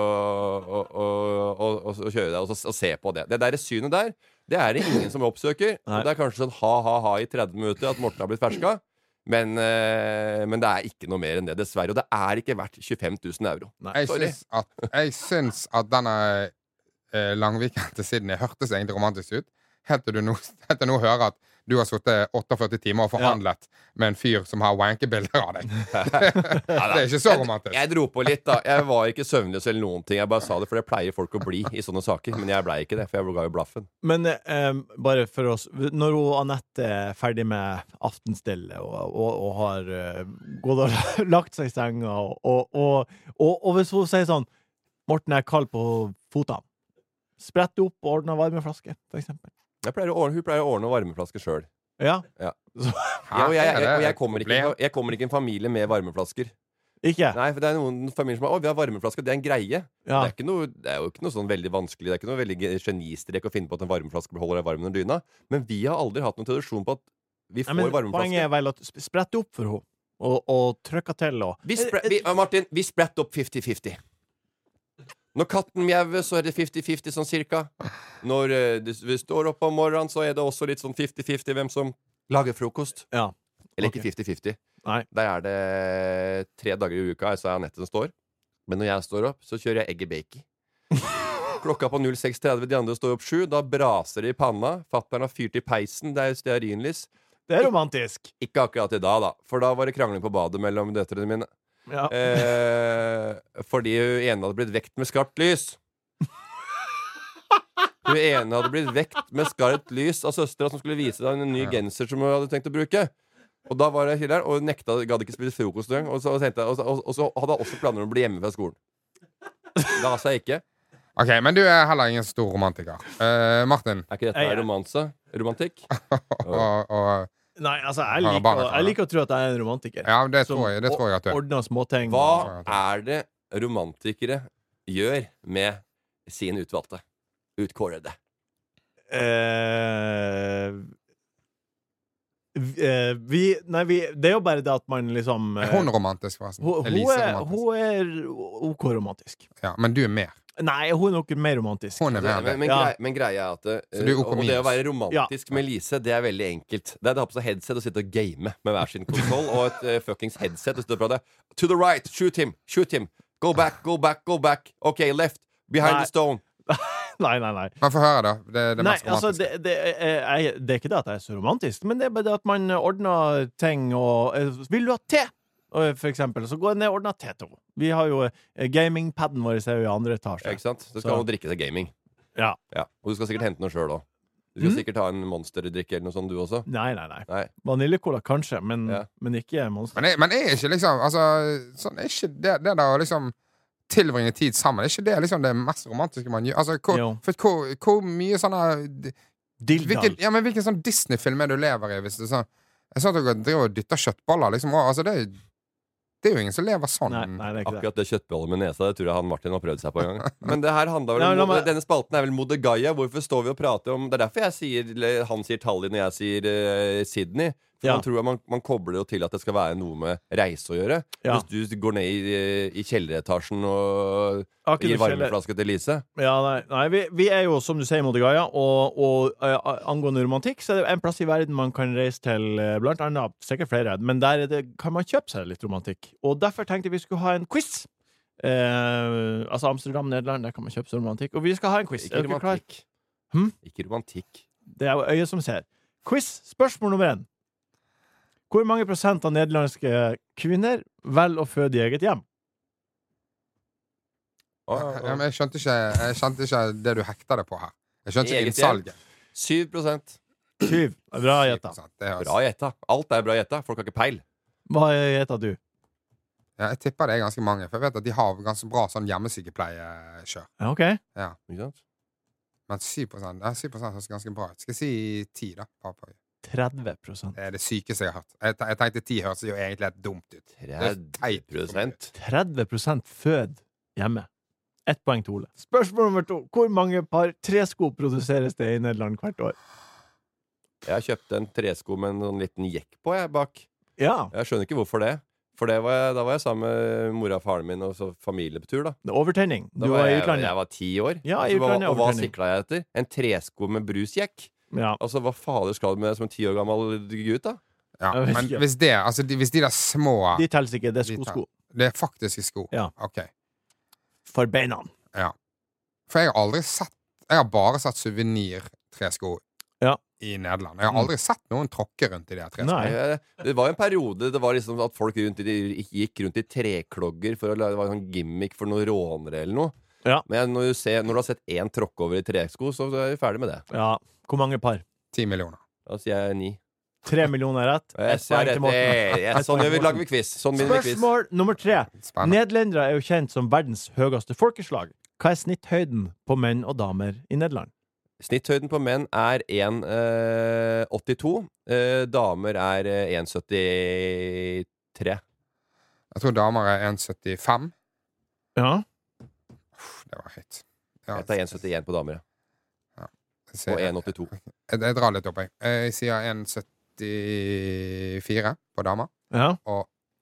kjøre deg og se på det. Det der synet der, det er det ingen som oppsøker. Og det er kanskje sånn ha i 30 minutter at Morten har blitt ferska. Men det er ikke noe mer enn det, dessverre. Og det er ikke verdt 25 000 euro. Jeg syns at denne Langviken til Sydney hørtes egentlig romantisk ut. Helt til nå hører at du har sittet 48 timer og forhandlet med en fyr som har wankebilder av deg. Det er ikke så romantisk. Jeg dro på litt, da. Jeg var ikke søvnløs eller noen ting. Jeg bare sa det, for det pleier folk å bli i sånne saker. Men jeg ble ikke det, for jeg ga jo blaffen. Men bare for oss, når Anette er ferdig med aftenstille og har gått og lagt seg i senga, og hvis hun sier sånn, Morten er kald på fotene, sprette opp og ordne varmeflaske, for eksempel. Hun pleier å ordne varmeflasker selv. Ja. Og jeg kommer ikke i en familie med varmeflasker. Ikke? Nei, for det er noen familier som vi har varmeflasker, det er en greie. Det er jo ikke noe sånn veldig vanskelig. Det er ikke noe veldig genistrek å finne på at en varmeflaske holder deg varm under dyna. Men vi har aldri hatt noen tradisjon på at vi får varmeflasker. Poenget er vel at sprette opp for henne og trykke til Martin, vi spretter opp 50-50. Når katten mjauer, så er det 50-50 sånn cirka. Når vi står opp om morgenen, så er det også litt sånn 50-50 hvem som lager frokost. Eller ikke 50-50. Der er det 3 dager i uka, så er Anette som står. Men når jeg står opp, så kjører jeg egg i bacon. Klokka på 06.30, de andre står opp 7. Da braser det i panna. Fatteren har fyrt i peisen, det er stearinlys. Det er romantisk. Ikke akkurat i dag, da. For da var det krangling på badet mellom døtrene mine. Fordi hun ene hadde blitt vekt med skarpt lys. Hun ene hadde blitt vekt med skarpt lys av søstera som skulle vise deg en ny genser som hun hadde tenkt å bruke. Og da var jeg der og nekta, gadd ikke spise frokost engang. Og så hadde jeg også planer om å bli hjemme fra skolen. Da sa jeg ikke. Ok, men du er heller ingen stor romantiker. Martin? Er ikke dette romantikk? Nei, altså, jeg liker å tro at jeg er en romantiker. Ja, det tror jeg at du er. Ordner småting. Hva er det romantikere gjør med sin utvalgte? Utkårede? Det er jo bare det at man liksom Er hun romantisk, forresten? Hun er OK romantisk. Ja, men du er mer. Nei, hun er nok mer romantisk. Men greia er at og det å være romantisk med Lise, det er veldig enkelt. Det er å ha på seg headset og sitte og game med hver sin konsoll og et fuckings headset og sitte og prate. To the right, shoot him. Go back. Ok, left, behind the stone. Nei. Man får høre, da. Det er mest romantisk. Det er ikke det at jeg er så romantisk, men det er bare det at man ordner ting og vil du ha te? For eksempel, så går jeg ned og ordner te til henne. Vi har jo gamingpadden vår er jo i andre etasje. Ikke sant? Så skal hun drikke til gaming. Ja. Og du skal sikkert hente noe selv også. Du skal sikkert ha en monsterdrikk eller noe sånt du også. Nei. Vaniljekola kanskje, men ikke monster. Men er ikke liksom sånn, er ikke det der å liksom tilbringe tid sammen, er ikke det liksom det mest romantiske man gjør? Altså, hvor mye sånne hvilken sånn Disney-film er du lever i, hvis det er sånn? Jeg sa at dere driver og dytter kjøttballer, liksom. Altså, det Det er jo ingen som lever sånn. Nei, det er ikke det. Akkurat det kjøttbollet med nesa, det tror jeg han Martin har prøvd seg på en gang. Men det her handler vel Ja, om denne spalten er vel Modegaya. Hvorfor står vi og prater om Det er derfor han sier Tallinn og jeg sier Sydney. For man tror at man kobler jo til at det skal være noe med reise å gjøre. Hvis du går ned i kjelleretasjen og gir varmeflaske til Lise. Ja, nei vi er jo, som du sier, Modegaya, og angående romantikk, så er det en plass i verden man kan reise til, blant annet, sikkert flere, men der kan man kjøpe seg litt romantikk. Og derfor tenkte vi skulle ha en quiz. Altså Amsterdam, Nederland, der kan man kjøpe seg romantikk. Og vi skal ha en quiz. Ikke romantikk. Ikke romantikk. Det er jo øyet som ser. Quiz, spørsmål nummer 1. Hvor mange prosent av nederlandske kvinner velger å føde i eget hjem? Ja, men jeg skjønte ikke det du hekta det på her. Jeg skjønte ikke innsalget. 7%. 7. Bra gjetta. Bra gjetta. Alt er bra gjetta. Folk har ikke peil. Hva gjetta du? Ja, jeg tipper det er ganske mange, for jeg vet at de har ganske bra sånn hjemmesykepleiekjør. Ja, ok. Ja. Men 7%, 7% høres ganske bra ut. Skal jeg si 10 da? 30%. Det er det sykeste jeg har hatt. Jeg tenkte 10 høres jo egentlig helt dumt ut. 30%? 30% fød hjemme. 1 poeng til Ole. Spørsmål nummer 2. Hvor mange par tresko produseres det i Nederland hvert år? Jeg har kjøpt en tresko med en sånn liten jekk på bak. Ja. Jeg skjønner ikke hvorfor det. For da var jeg sammen med mora og faren min og så familie på tur da. Det er overtenning. Du var i utlandet. Jeg var 10 år. Ja, i utlandet. Og hva siklet jeg etter? En tresko med brusjekk. Ja. Altså, hva fader skal du med som en 10 år gammel gutt da? Ja, men hvis de der små De telles ikke, det er sko. Det er faktiske sko? Ja. Ok. For beina. Ja. For jeg har bare sett souvenir-tresko i Nederland. Jeg har aldri sett noen tråkke rundt i de her tresko. Nei, det var en periode, det var liksom at folk gikk rundt i treklogger for det var en sånn gimmick for noen rånere eller noe. Ja. Men når du har sett en tråkke over i tresko, så er vi ferdig med det. Ja. Hvor mange par? 10 millioner. Da sier jeg 9. 3 millioner er rett. Sånn lager vi quiz. Spørsmål nummer 3. Nederlendere er jo kjent som verdens høyeste folkeslag. Hva er snitthøyden på menn og damer i Nederland? Snitthøyden på menn er 1,82. Damer er 1,73. Jeg tror damer er 1,75. Ja. Det var høyt. Jeg tar 1,71 på damer. Og 1,82. Jeg drar litt opp, jeg. Jeg sier 1,74 på damer. Ja. Og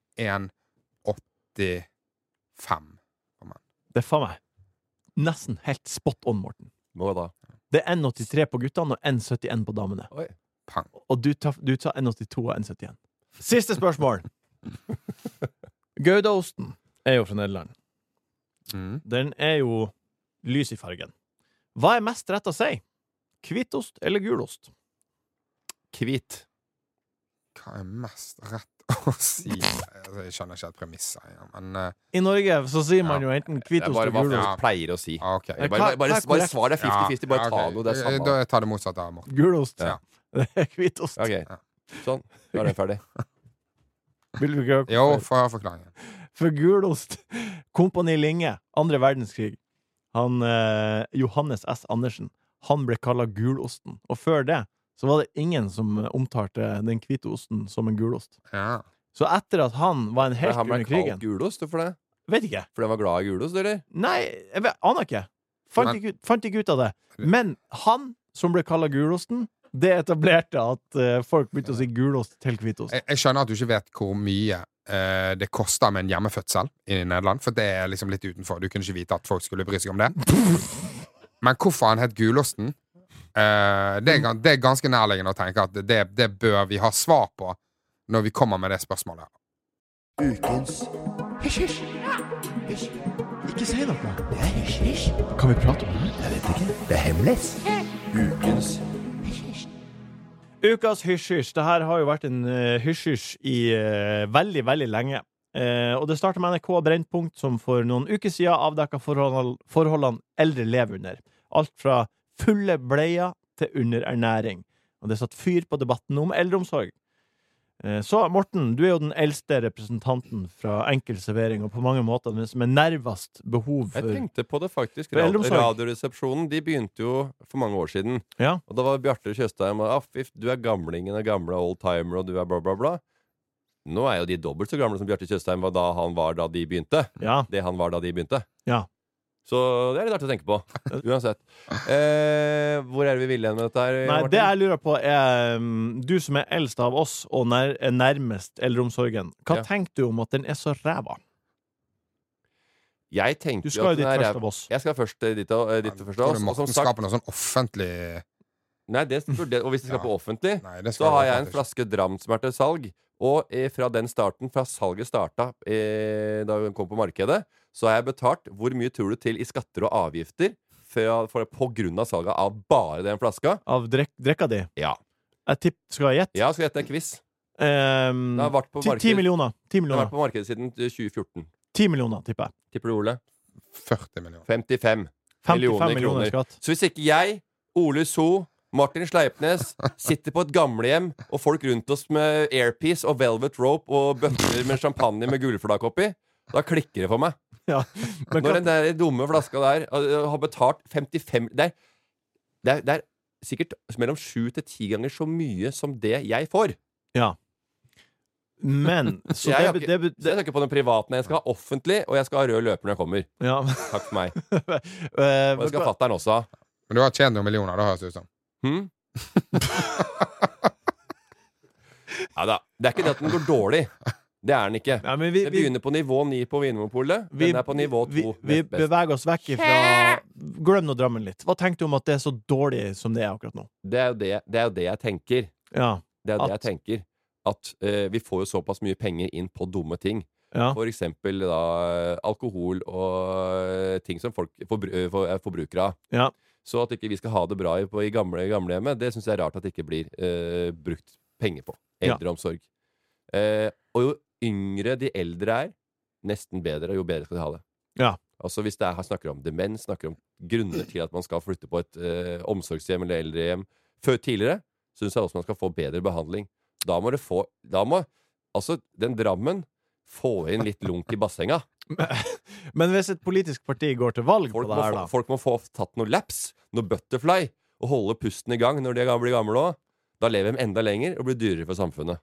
1,85 på menn. Det er faen meg nesten helt spot on, Morten. Hva da? Det er 1,83 på guttene og 1,71 på damene. Oi. Pang. Og du tar 1,82 og 1,71. Siste spørsmål. Goudaosten er jo fra Nederland. Den er jo lys i fargen. Hva er mest rett å si? Hvitost eller gulost? Hvit. Hva er mest rett å si? Jeg skjønner ikke et premisser. Men i Norge så sier man jo enten hvitost eller gulost. Hva jeg pleier å si. Okay. Bare svar det 50-50. Bare ta noe. Det er samme. Da tar det motsatt av Morten. Gulost. Ja. Det er hvitost. Okay. Sånn. Da er den ferdig. Vil du ikke høre? Jo, for forklaringen. For gulost. Kompani Linge, 2. verdenskrig. Johannes S. Andersen, han ble kallet gulosten. Og før det, så var det ingen som omtalte den hvite osten som en gulost. Ja. Så etter at han var en helt under krigen... Han ble kalt gulost, hvorfor det? Vet ikke. For han var glad i gulost, eller? Nei, jeg aner ikke. Fant ikke ut av det. Men han som ble kallet gulosten, det etablerte at folk begynte å si gulost til hvitost. Jeg skjønner at du ikke vet hvor mye det koster med en hjemmefødsel i Nederland, for det er liksom litt utenfor. Du kunne ikke vite at folk skulle bry seg om det. Men hvorfor han het gulosten, det er ganske nærliggende å tenke at det bør vi ha svar på når vi kommer med det spørsmålet. Ukens hysj. Ikke si noe. Det er hysj. Kan vi prate om det? Jeg vet ikke. Det er hemmelig. Ukens Ukas hysj. Det her har jo vært en hysj i veldig, veldig lenge. Og det startet med NRK Brennpunkt, som for noen uker siden avdekket forholdene eldre lever under. Alt fra fulle bleier til underernæring. Og det satt fyr på debatten om eldreomsorg. Så Morten, du er jo den eldste representanten fra Enkel servering, og på mange måter den som er nærmest behov for Jeg tenkte på det faktisk. Radioresepsjonen, de begynte jo for mange år siden. Ja. Og da var Bjarte Tjøstheim og du er gamlingen, gamle oldtimer, og du er bla bla bla. Nå er jo de dobbelt så gamle som Bjarte Tjøstheim var da han var da de begynte. Ja. Det han var da de begynte. Ja. Så det er litt artig å tenke på. Uansett. Hvor er det vi vil igjen med dette her? Nei, Martin? det jeg lurer på er du som er eldst av oss og er nærmest eldreomsorgen. Hva tenker du om at den er så ræva? Jeg tenker du skal jo dit først av oss. Jeg skal først dit først av oss. Morten skaper noe sånn offentlig... Nei, og hvis det skal på offentlig, så har jeg en flaske Dram som er til salg. Og fra den starten, fra salget starta da den kom på markedet, så har jeg betalt hvor mye tror du til i skatter og avgifter på grunn av salget av bare den flaska. Av drekka di? Ja. Skal jeg gjette? Ja, skal jeg gjette en quiz. Det har vært på 10 millioner. 10 Det har millioner. vært på markedet siden 2014. 10 millioner, tipper jeg. Tipper du, Ole? 40 millioner. 55 millioner kroner. Skatt. Så hvis ikke jeg, Ole So, Martin Sleipnes sitter på et gamlehjem og folk rundt oss med airpiece og velvet rope og bøtter med champagne med gullflak oppi, da klikker det for meg. Ja, når den der dumme flaska der har betalt 55 Det er sikkert mellom 7 til 10 ganger så mye som det jeg får. Ja. Men så jeg skal ikke på den privaten. Jeg skal ha offentlig, og jeg skal ha rød løper når jeg kommer. Ja. Takk for meg. Og jeg skal fatteren også ha. Men du har tjent noen millioner, da høres det ut som. Ja da. Det er ikke det at den går dårlig. Det er den ikke. Ja, det begynner på nivå 9 på Vinmonopolet. Den er på nivå 2. Vi beveger oss vekk ifra glem nå Drammen litt. Hva tenker du om at det er så dårlig som det er akkurat nå? Det er jo det jeg tenker. Ja. Det er jo det jeg tenker. At vi får jo såpass mye penger inn på dumme ting. Ja. For eksempel da alkohol og ting som folk er forbrukere av. Ja. Så at ikke vi skal ha det bra i gamlehjemmet, det synes jeg er rart at det ikke blir brukt penger på. Eldreomsorg. Og jo yngre de eldre er, nesten bedre, jo bedre skal de ha det. Ja. Altså hvis det snakker om demens, snakker om grunner til at man skal flytte på et omsorgshjem eller eldrehjem før tidligere, synes jeg også man skal få bedre behandling. Da må den Drammen få inn litt lunk i bassenga. Men hvis et politisk parti går til valg på det her da folk må få tatt noe laps, noe butterfly, og holde pusten i gang når de blir gamle også. Da lever de enda lenger og blir dyrere for samfunnet.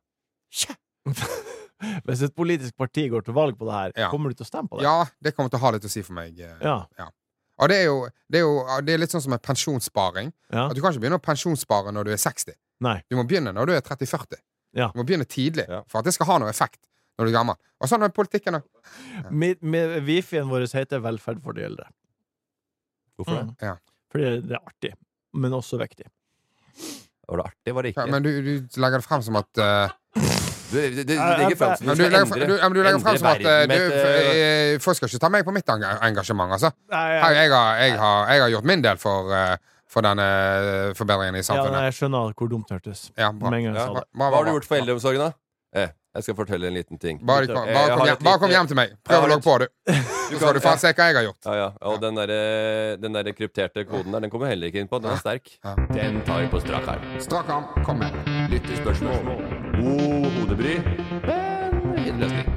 Hvis et politisk parti går til valg på det her, kommer du til å stemme på det? Ja, det kommer til å ha litt å si for meg. Ja. Og det er litt sånn som en pensjonssparing. At du kan ikke begynne å pensjonsspare når du er 60. Nei. Du må begynne når du er 30-40. Ja. Du må begynne tidlig for at det skal ha noe effekt når du er gammel. Og sånn er politikken også. Wifien vår heter velferd for de eldre. Hvorfor det? Ja. Fordi det er artig, men også viktig. Var det artig, var det ikke? Ja, men du legger det frem som at du legger frem som du legger frem som at folk skal ikke ta meg på mitt engasjement, altså. Jeg har gjort min del for denne forbedringen i samfunnet. Ja, jeg skjønner hvor dumt det hørtes. Ja, bra. Hva har du gjort for eldreomsorgen da? Jeg skal fortelle en liten ting. Bare kom hjem til meg. Prøv å logge på, du. Så skal du faen se hva jeg har gjort. Ja. Og den der krypterte koden der, den kommer heller ikke inn på. Den er sterk. Den tar vi på strak arm. Strak arm, kom med. Lytterspørsmål. God hodebry. Men løsning.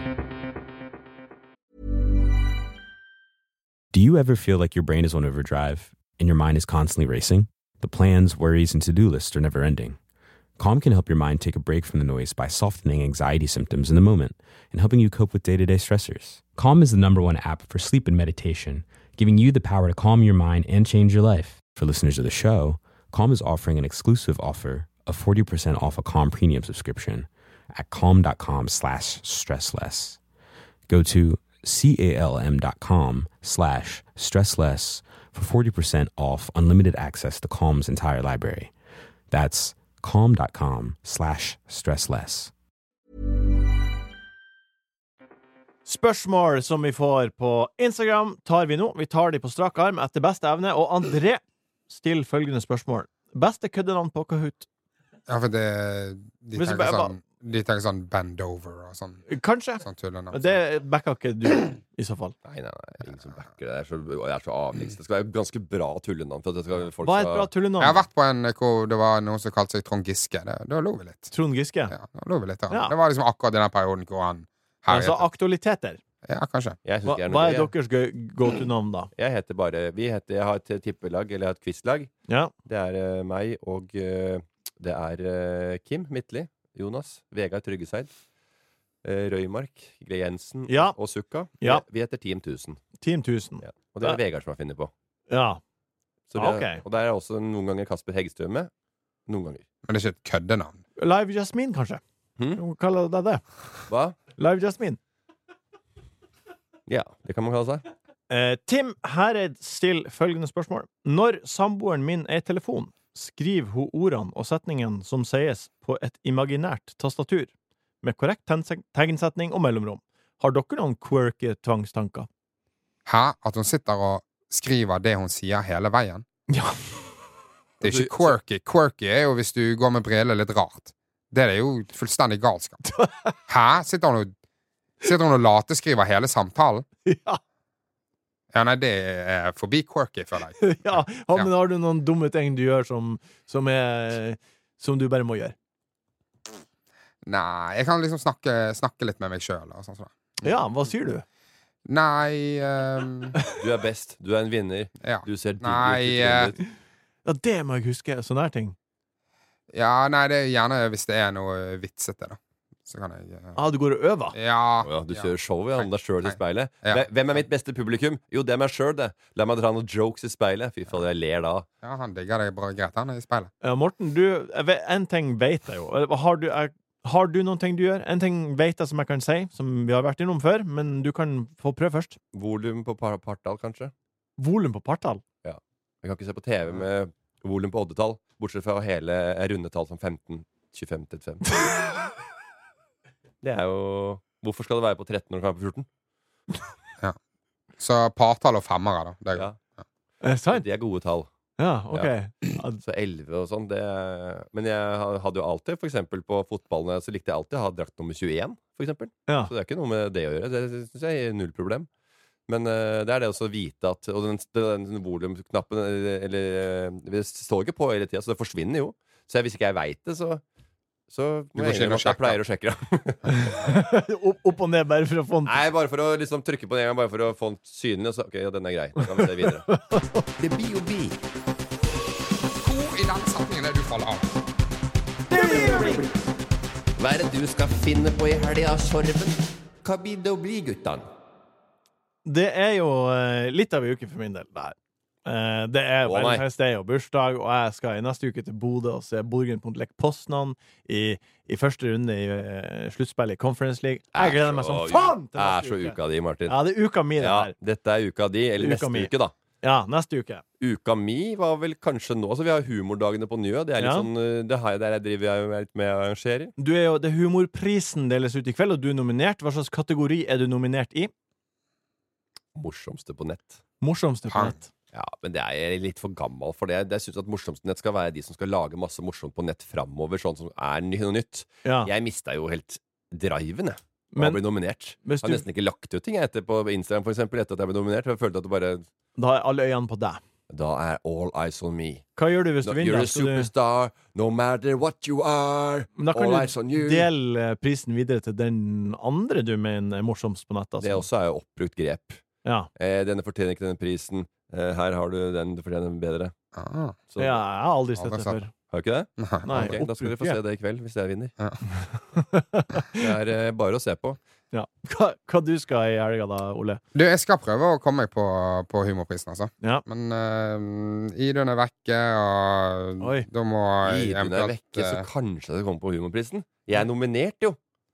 Do you ever feel like your brain is on overdrive and your mind is constantly racing? The plans, worries, and to-do lists are never ending. Calm can help your mind take a break from the noise by softening anxiety symptoms in the moment and helping you cope with day-to-day stressors. Calm is the #1 app for sleep and meditation, giving you the power to calm your mind and change your life. For listeners of the show, Calm is offering an exclusive offer of 40% off a Calm premium subscription at calm.com/stressless. Go to calm.com/stressless for 40% off unlimited access to Calm's entire library. That's calm.com/stressless. Spørsmål som vi får på Instagram tar vi nå. Vi tar de på strak arm etter beste evne. Og André stiller følgende spørsmål. Beste køddenavn på Kahoot? Ja, for de tenker sånn bend over og sånn. Kanskje. Sånn tullenavn. Det backer ikke du i så fall. Nei, ingen som backer det. Jeg er så avleggs. Det skal være ganske bra tullenavn. Hva er et bra tullenavn? Jeg har vært på en hvor det var noen som kalte seg Trond Giske. Da lo vi litt. Trond Giske? Ja, da lo vi litt. Ja. Det var liksom akkurat i den perioden hvor han altså aktualiteter? Ja, kanskje. Hva er deres go-to-navn da? Jeg har et tippelag, eller et quizlag. Ja. Det er meg, og det er Kim Midtli, Jonas, Vegard Tryggeseid, Røymark, Greg Jensen Ja. og Sukka. Ja. Vi heter Team 1000. Team 1000. Ja. Og det er Vegard som har funnet på. Ja. Så det, Ok. Og der er også noen ganger Kasper Hegstø med. Noen ganger. Men det er ikke et køddenavn. Live Jasmin, kanskje? Kaller det det? Hva? Live Jasmin. Ja, det kan man kalle seg. Tim Hereid stiller følgende spørsmål. Når samboeren min er i telefon, skriver hun ordene og setningen som sies på et imaginært tastatur, med korrekt tegnsetning og mellomrom. Har dere noen quirky tvangstanker? Hæ? At hun sitter og skriver det hun sier hele veien? Ja. Det er ikke quirky. Quirky er jo hvis du går med briller litt rart. Det er jo fullstendig galskap. Hæ? Sitter hun og lateskriver hele samtalen? Ja. Ja, nei, det er forbi quirky, føler jeg. Ja. Men har du noen dumme ting du gjør som du bare må gjøre? Nei, jeg kan liksom snakke litt med meg selv. Og sånn. Ja, hva sier du? Nei Du er best. Du er en vinner. Ja. Du ser digg Nei, ut. Ja, det må jeg huske. Sånne her ting. Ja, nei, det er gjerne hvis det er noe vitsete, da. Så kan jeg Du går og øver? Ja. Du kjører show om deg selv i speilet. Ja. Hvem er mitt beste publikum? Jo, det er meg selv, det. La meg dra noen jokes i speilet. Fy faen, jeg ler da. Ja, han digger det bra greit, han er i speilet. Ja, Morten, en ting vet jeg jo. Har du noen ting du gjør? En ting vet jeg som jeg kan si, som vi har vært innom før, men du kan få prøve først. Volum på partall, kanskje? Volum på partall? Ja. Jeg kan ikke se på TV med volum på oddetall, bortsett fra hele rundetall som 15, 25, 35. Det er jo... Hvorfor skal det være på 13 når det kan være på 14? Ja. Så partall og femmere, da. Det er Ja. godt. Sant? De er gode tall. Ja, ok. Ja. Så 11 og sånn, det Men jeg hadde jo alltid, for eksempel på fotballene, så likte jeg alltid å ha drakt nummer 21, for eksempel. Ja. Så det er ikke noe med det å gjøre. Det synes jeg er null problem. Men det er det også å vite at Og den volumknappen det står ikke på hele tiden, så det forsvinner jo. Så hvis ikke jeg vet det, så må jeg innrømme at jeg pleier å sjekke det. Opp og ned bare for å få den. Nei, bare for å liksom trykke på den en gang, bare for å få den synlig. Og så, ok, ja, den er grei. Da kan vi se videre. Det blir jo bi. Hvor i den setningen er du faller av? Hva er det du skal finne på i helga, Sorven? Hva blir det å bli, guttan? Det er jo litt av en uke for min del. Det er Valentine's Day og bursdag, og jeg skal i neste uke til Bodø og se Bodø-Glimt mot Lech Poznan i første runde i sluttspillet i Conference League. Jeg gleder meg som faen til Det er neste så uke. uka di, Martin. Ja, det er uka mi, det Ja, her. dette er uka di, eller Uka neste mi. uke, da. Ja, neste uke. Uka mi var vel kanskje nå. Så vi har humordagene på Njø. Det er litt Ja. sånn Det har jeg der jeg driver litt med og arrangerer. Det Humorprisen deles ut i kveld, og du er nominert. Hva slags kategori er du nominert i? Morsomste på nett. Morsomste på nett. Ja, men det er jeg litt for gammel for det. Jeg synes at morsomste nett skal være de som skal lage masse morsomt på nett framover, sånn som er noe nytt. Ja. Jeg mista jo helt driven, jeg. Men- Å bli nominert. Hvis Har du- nesten ikke lagt ut ting jeg etter på Instagram, for eksempel, etter at jeg ble nominert. Jeg følte at det bare Da er alle øynene på deg. Da er all eyes on me. Hva gjør du hvis du vinner? You're da? a Skal du- superstar, no matter what you are. Men da kan All du eyes on you. dele prisen videre til den andre du mener er morsomst på nettet. Det også er jo oppbrukt grep. Ja. Denne fortjener ikke denne prisen. Her har du den, du fortjener den bedre. Ah. Så, Ja, jeg har aldri sett det Aldri før. Har du ikke det? Nei, Ok, da skal dere få oppbrukt se det i kveld, hvis jeg vinner. Ja. Det er bare å se på. Ja. Hva du skal i helga da, Ole? Du, jeg skal prøve å komme meg på humorprisen, altså. Ja. Men Idun er vekke, og Oi. da må jeg Idun er vekke, så kanskje det kommer på humorprisen. Jeg er nominert, jo!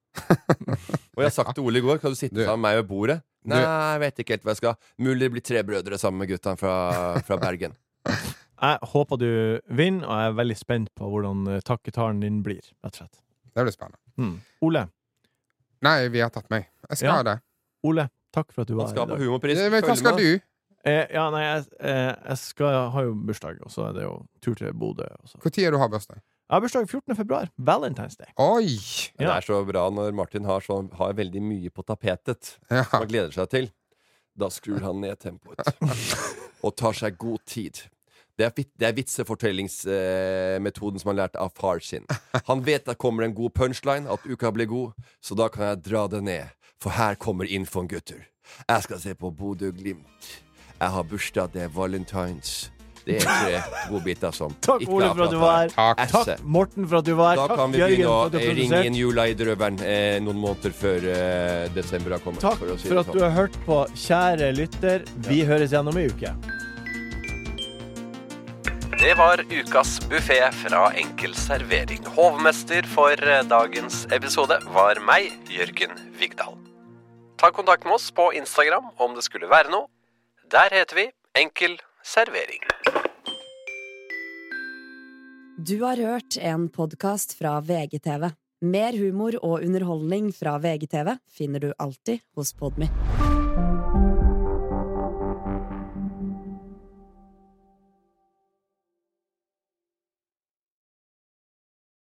Og jeg har sagt til Ole i går, kan du sitte sammen med meg ved bordet? Nei, jeg vet ikke helt hva jeg skal. Mulig det blir 3 brødre sammen med guttene fra Bergen. Jeg håper du vinner, og jeg er veldig spent på hvordan takketalen din blir, rett og slett. Det blir spennende. Ole. Nei, vi har tatt meg. Jeg skal Ja. ha det. Ole, takk for at du Han var skal her på i dag. humorpris. Men hva skal du? Ja, nei, jeg skal ha jo bursdag, og så er det jo tur til Bodø. Og så. Når er du har bursdag? Jeg har bursdag 14. februar. Valentine's Day. Oi! Det er så bra når Martin har veldig mye på tapetet Ja. som han gleder seg til. Da skrur han ned tempoet og tar seg god tid. Det er vitsefortellingsmetoden som han lærte av far sin. Han vet at kommer en god punchline, at uka blir god, så da kan jeg dra det ned. For her kommer infoen, gutter. Jeg skal se på Bodø-Glimt. Jeg har bursdag, det er Valentines. Det er 3 godbiter som Takk, ikke Ole, for at du var her. Takk. Morten, for at du var her. Da Takk, kan vi Jørgen, begynne for å at du har ringe produsert. inn jula i drøveren noen måneder før desember har kommet. Takk for å si for det at sånn. du har hørt på, kjære lytter. Vi høres igjen om en uke. Det var ukas buffé fra Enkel servering. Hovmester for dagens episode var meg, Jørgen Vigdal. Ta kontakt med oss på Instagram om det skulle være noe. Der heter vi Enkel servering. Du har hørt en podcast fra VGTV. Mer humor og underholdning fra VGTV finner du alltid hos Podme.